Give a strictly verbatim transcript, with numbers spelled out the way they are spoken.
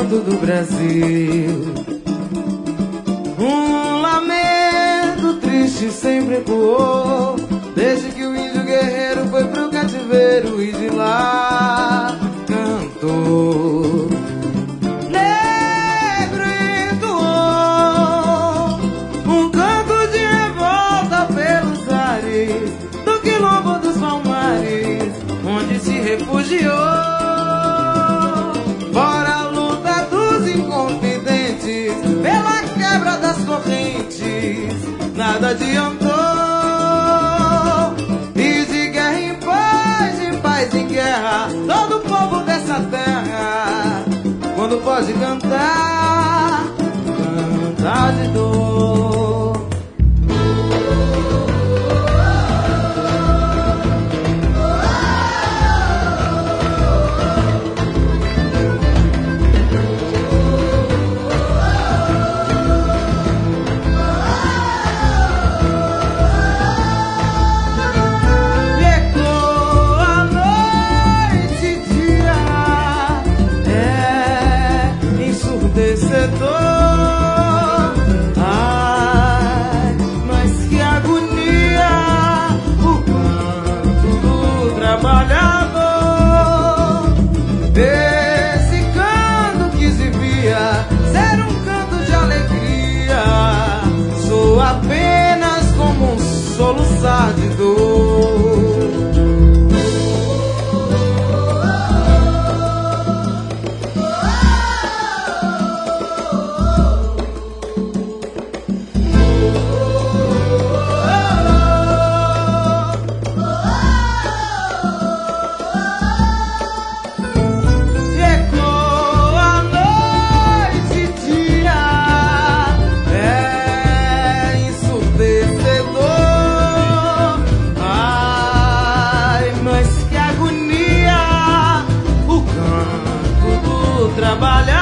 canto do Brasil. Um lamento triste sempre ecoou, desde que o índio guerreiro foi pro cativeiro e de lá cantou. Negro entoou um canto de revolta pelos ares do quilombo dos Palmares, onde se refugiou. Fora a luta dos inconfidentes, pela quebra das correntes, nada adiantou. E de guerra em paz, de paz em guerra, todo o povo dessa terra, quando pode cantar, cantar de dor. Ai, mas que agonia, o canto do trabalhador. Esse canto que devia ser um canto de alegria, soa apenas como um soluçar de dor. Trabalhar